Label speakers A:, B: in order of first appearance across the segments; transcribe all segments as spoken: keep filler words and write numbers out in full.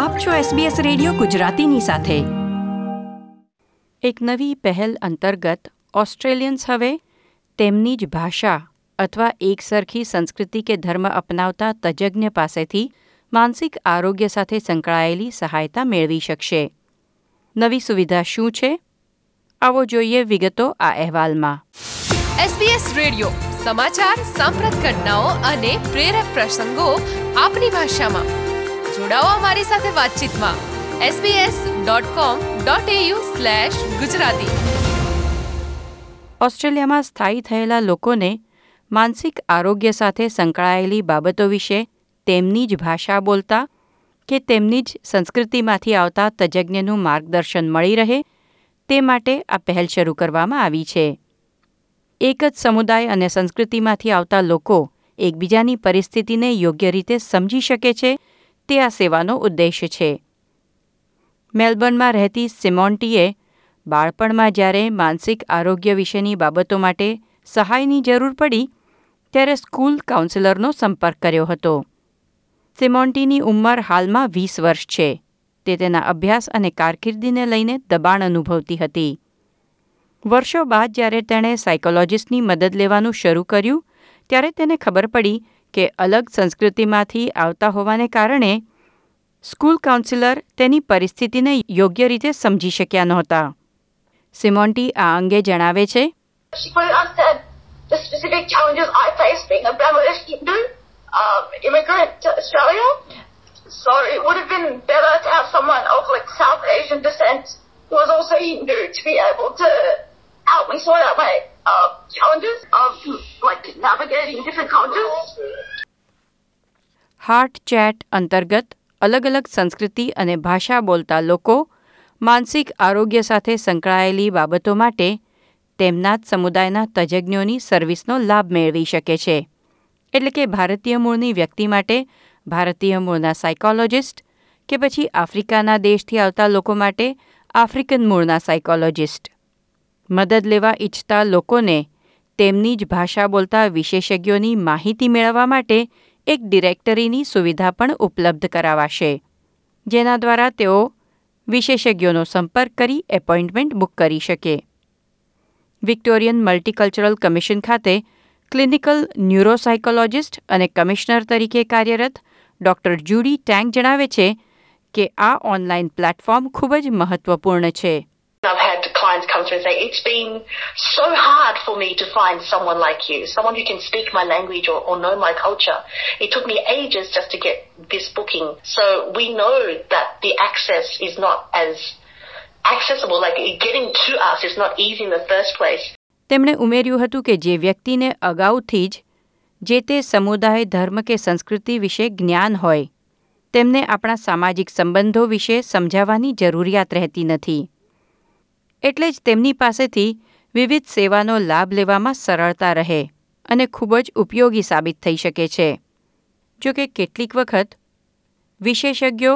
A: આપ છો SBS radio ગુજરાતીની સાથે. એક નવી પહેલ અંતર્ગત ઓસ્ટ્રેલિયન્સ હવે તેમની જ ભાષા અથવા એકસરખી સંસ્કૃતિ કે ધર્મ અપનાવતા તજજ્ઞ પાસેથી માનસિક આરોગ્ય સાથે સંકળાયેલી સહાયતા મેળવી શકશે. નવી સુવિધા શું છે? આવો જોઈએ વિગતો આ અહેવાલમાં.
B: એસબીએસ રેડિયો સમાચાર, સાંપ્રત ઘટનાઓ અને પ્રેરક પ્રસંગો આપની ભાષામાં. જોડાઓ અમારી સાથે વાતચીતમાં. SBS dot com dot AU slash Gujarati.
A: ઓસ્ટ્રેલિયામાં સ્થાયી થયેલા લોકોને માનસિક આરોગ્ય સાથે સંકળાયેલી બાબતો વિશે તેમની જ ભાષા બોલતા કે તેમની જ સંસ્કૃતિમાંથી આવતા તજજ્ઞનું માર્ગદર્શન મળી રહે તે માટે આ પહેલ શરૂ કરવામાં આવી છે. એક જ સમુદાય અને સંસ્કૃતિમાંથી આવતા લોકો એકબીજાની પરિસ્થિતિને યોગ્ય રીતે સમજી શકે છે તે આ સેવાનો ઉદ્દેશ છે. મેલબર્નમાં રહેતી સિમોન્ટીએ બાળપણમાં જ્યારે માનસિક આરોગ્ય વિશેની બાબતો માટે સહાયની જરૂર પડી ત્યારે સ્કૂલ કાઉન્સિલરનો સંપર્ક કર્યો હતો. સિમોન્ટીની ઉંમર હાલમાં વીસ વર્ષ છે. તે તેના અભ્યાસ અને કારકિર્દીને લઈને દબાણ અનુભવતી હતી. વર્ષો બાદ જ્યારે તેણે સાયકોલોજિસ્ટની મદદ લેવાનું શરૂ કર્યું ત્યારે તેને ખબર પડી કે અલગ સંસ્કૃતિમાંથી આવતા હોવાને કારણે સ્કૂલ કાઉન્સિલર તેની પરિસ્થિતિને યોગ્ય રીતે સમજી શક્યા નહોતા. સિમોન્ટી આ અંગે જણાવે છે.
C: She couldn't understand the specific challenges I face being a Bangladeshi Hindu um, immigrant to Australia. So it would have been better to have someone of like South Asian descent who was also Hindu to be able to help me sort out my uh, challenges of like navigating different cultures.
A: Heart chat અંતર્ગત અલગ અલગ સંસ્કૃતિ અને ભાષા બોલતા લોકો માનસિક આરોગ્ય સાથે સંકળાયેલી બાબતો માટે તેમના જ સમુદાયના તજજ્ઞોની સર્વિસનો લાભ મેળવી શકે છે. એટલે કે ભારતીય મૂળની વ્યક્તિ માટે ભારતીય મૂળના સાયકોલોજિસ્ટ કે પછી આફ્રિકાના દેશથી આવતા લોકો માટે આફ્રિકન મૂળના સાયકોલોજિસ્ટ. મદદ લેવા ઈચ્છતા લોકોને તેમની જ ભાષા બોલતા વિશેષજ્ઞોની માહિતી મેળવવા માટે એક ડિરેક્ટરીની સુવિધા પણ ઉપલબ્ધ કરાવાશે, જેના દ્વારા તેઓ વિશેષજ્ઞોનો સંપર્ક કરી એપોઇન્ટમેન્ટ બુક કરી શકે. વિક્ટોરિયન મલ્ટીકલ્ચરલ કમિશન ખાતે ક્લિનિકલ ન્યુરોસાયકોલોજિસ્ટ અને કમિશનર તરીકે કાર્યરત ડોક્ટર જુડી ટેંગ જણાવે છે કે આ ઓનલાઈન પ્લેટફોર્મ ખૂબ જ મહત્વપૂર્ણ છે.
D: I've had clients come through and say, it's been so hard for me to find someone like you, someone who can speak my language or, or know my culture. It took me ages just to get this booking. So we know that the access is not as accessible, like getting to us is not easy in the first place.
A: તેમણે ઉમેર્યું હતું કે જે વ્યક્તિને અગાઉથી જ જે તે સમુદાય, ધર્મ કે સંસ્કૃતિ વિશે જ્ઞાન હોય તેમને આપણા સામાજિક સંબંધો વિશે સમજાવવાની જરૂરિયાત રહેતી નથી. એટલે જ તેમની પાસેથી વિવિધ સેવાનો લાભ લેવામાં સરળતા રહે અને ખૂબ જ ઉપયોગી સાબિત થઈ શકે છે. જો કે કેટલીક વખત વિશેષજ્ઞો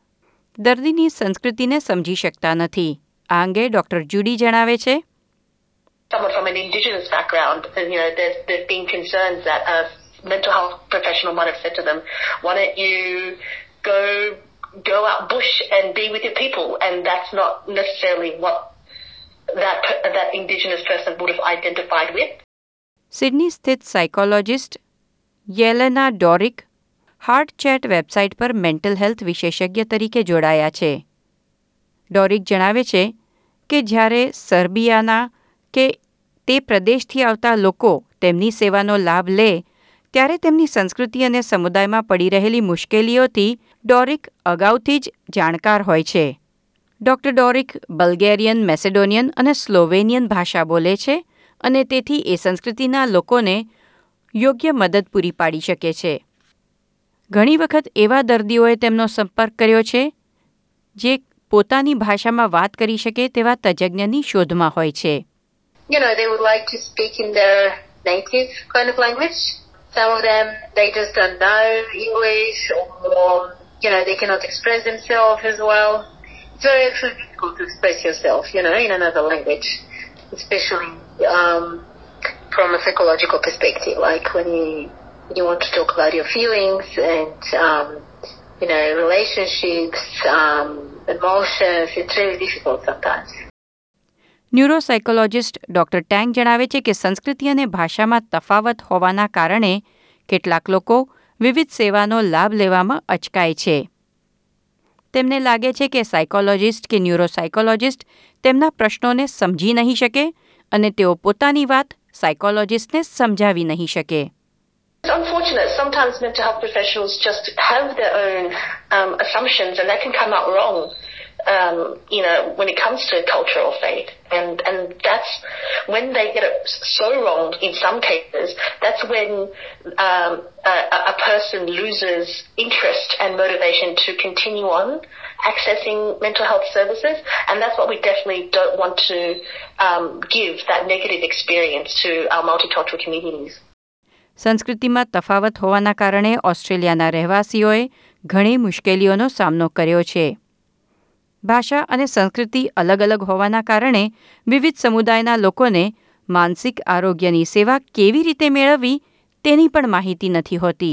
A: દર્દીની સંસ્કૃતિને સમજી શકતા નથી. આ અંગે ડોક્ટર જુડી જણાવે છે.
D: Someone from an indigenous background, and you know, there's there's been concerns that a mental health professional might have said to them, "Why don't you go go out bush and be with your people?" And that's not necessarily what that that indigenous person would have identified with.
A: Sydney સ્થિત psychologist Yelena Doric heart chat website પર mental health વિશેષજ્ઞ તરીકે જોડાયા છે. ડોરિક જણાવે છે કે જ્યારે સર્બિયાના કે તે પ્રદેશથી આવતા લોકો તેમની સેવાનો લાભ લે ત્યારે તેમની સંસ્કૃતિ અને સમુદાયમાં પડી રહેલી મુશ્કેલીઓથી ડોરિક અગાઉથી જ જાણકાર હોય છે. ડોક્ટર ડોરિક બલ્ગેરિયન, મેસેડોનિયન અને સ્લોવેનિયન ભાષા બોલે છે અને તેથી એ સંસ્કૃતિના લોકોને યોગ્ય મદદ પૂરી પાડી શકે છે. ઘણી વખત એવા દર્દીઓએ તેમનો સંપર્ક કર્યો છે જે પોતાની ભાષામાં વાત કરી શકે તેવા તજજ્ઞની શોધમાં હોય છે.
E: You know, they would like to speak in their native kind of language. Some of them, they just don't know English or, you know, they cannot express themselves as well. It's very actually difficult to express yourself, you know, in another language, especially um, from a psychological perspective, like when you, when you want to talk about your feelings and um, you know, relationships, um, emotions. It's really difficult sometimes.
A: Neuropsychologist doctor Tang જણાવે છે કે સંસ્કૃતિ અને ભાષામાં તફાવત હોવાના કારણે કેટલાક લોકો વિવિધ સેવાનો લાભ લેવામાં અચકાય છે. તેમને લાગે છે કે સાયકોલોજિસ્ટ કે ન્યુરોસાયકોલોજિસ્ટ તેમના પ્રશ્નોને સમજી નહીં શકે અને તેઓ પોતાની વાત સાયકોલોજિસ્ટને સમજાવી નહીં શકે.
D: It's unfortunate. Sometimes mental health professionals just have their own um, assumptions, and that can come out wrong. Um, you know, when it comes to culture or faith, and and that's when they get it so wrong. In some cases, that's when um, a, a person loses interest and motivation to continue on accessing mental health services, and that's what we definitely don't want to um, give that negative experience to our multicultural communities.
A: સંસ્કૃતિમાં તફાવત હોવાના કારણે ઓસ્ટ્રેલિયાના રહેવાસીઓએ ઘણી મુશ્કેલીઓનો સામનો કર્યો છે. ભાષા અને સંસ્કૃતિ અલગ અલગ હોવાના કારણે વિવિધ સમુદાયના લોકોને માનસિક આરોગ્યની સેવા કેવી રીતે મેળવવી તેની પણ માહિતી નથી હોતી.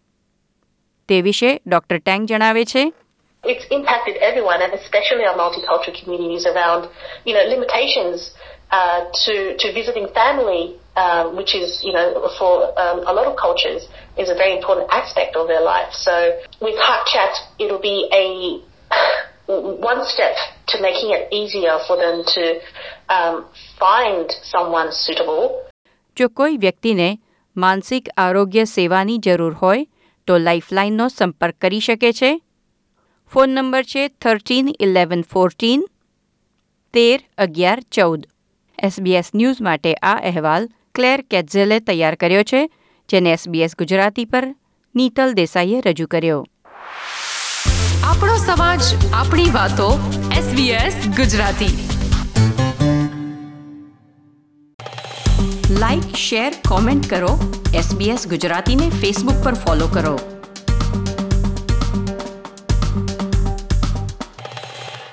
A: તે વિશે ડોક્ટર ટેંગ જણાવે છે.
D: It's impacted everyone, and especially our multicultural communities around, you know, limitations uh, to to visiting family, um, which is, you know, for um, a lot of cultures is a very important aspect of their life. So with Heart Chat, it'll be a one step to making it easier for them to um, find someone suitable.
A: જો કોઈ વ્યક્તિને માનસિક આરોગ્ય સેવાની જરૂર હોય તો લાઇફલાઇનનો સંપર્ક કરી શકે છે. ફોન નંબર છે થર્ટીન ઇલેવન ફોર્ટીન તેર અગિયાર ચૌદ. એસબીએસ ન્યૂઝ માટે આ અહેવાલ ક્લેર કેટ્ઝેલે તૈયાર કર્યો છે, જેને એસબીએસ ગુજરાતી પર નીતલ દેસાઈએ રજૂ કર્યો.
B: આપણો સમાજ, આપણી વાતો. SBS Gujarati.
A: Like, share, comment કરો. એસબીએસ ગુજરાતીને ફેસબુક પર ફોલો કરો.